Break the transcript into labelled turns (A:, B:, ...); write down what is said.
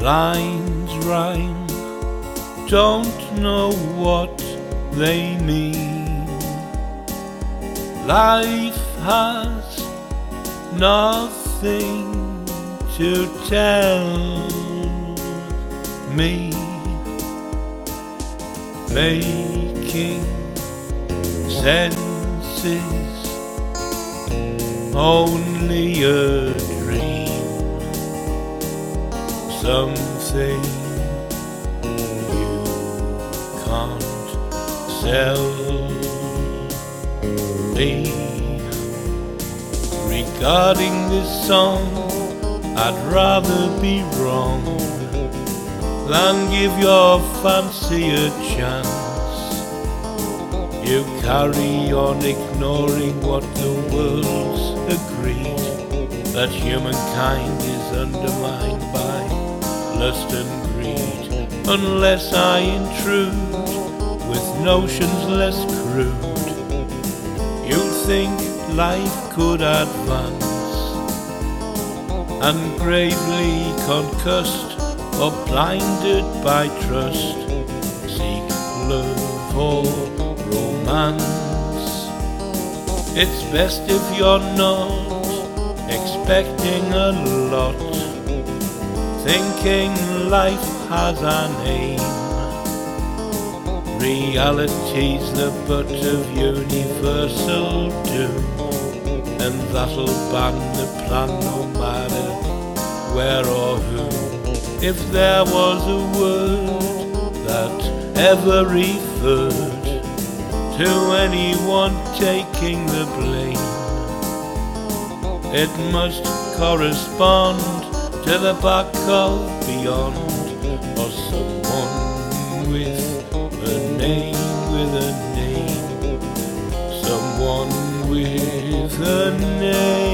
A: lines rhyme, don't know what they mean. Life has nothing to tell me, making senses only a dream, something you can't sell me. Regarding this song, I'd rather be wrong than give your fancy a chance. You carry on ignoring what the world's agreed, that humankind is undermined by lust and greed. Unless I intrude with notions less crude, you'll think life could advance, and gravely concussed or blinded by trust, seek love or romance. It's best if you're not expecting a lot, thinking life has an aim. Reality's the butt of universal doom, and that'll ban the plan no matter where or who. If there was a word that ever referred to anyone taking the blame, it must correspond to the back of beyond, or someone with a name, someone with a name.